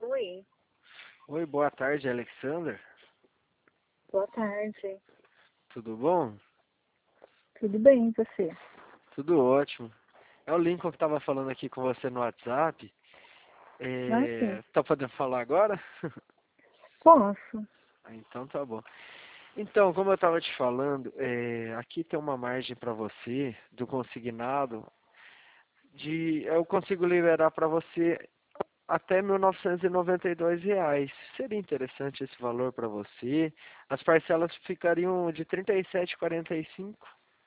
Oi, Oi, boa tarde, Alexander. boa tarde. Tudo bom? Tudo bem, e você? Tudo ótimo. É o Lincoln que estava falando aqui com você no WhatsApp. Ah, sim. Tá podendo falar agora? Posso? Então tá bom. Então, como eu estava te falando, aqui tem uma margem para você do consignado eu consigo liberar para você até R$ 1.992. Seria interessante esse valor para você. As parcelas ficariam de 37,45.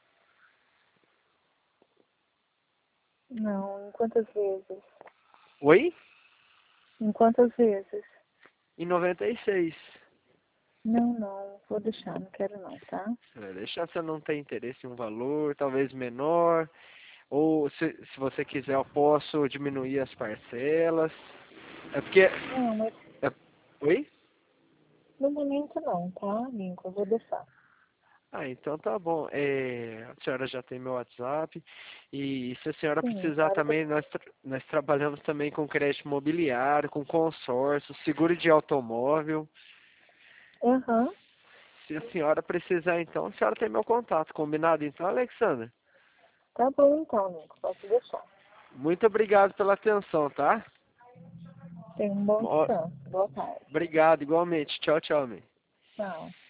Não, em quantas vezes? Oi? Em quantas vezes? Em 96. Não, vou deixar, não quero não, tá? Você vai deixar, se não tem interesse em um valor, talvez menor, ou se você quiser eu posso diminuir as parcelas. É porque... Não, mas é- Oi? no momento não, tá, Lincoln? Eu vou deixar. Ah, então tá bom. A senhora já tem meu WhatsApp. E se a senhora Sim, precisar claro que eu também, tenho. nós trabalhamos também com crédito imobiliário, com consórcio, seguro de automóvel. Aham, Se a senhora precisar, então, a senhora tem meu contato. Combinado então, Alexandre? tá bom então, Lincoln, pode deixar. Muito obrigado pela atenção, tá? Tenha um bom Ó, descanso. Boa tarde. Obrigado, igualmente. Tchau, tchau, man. Tchau.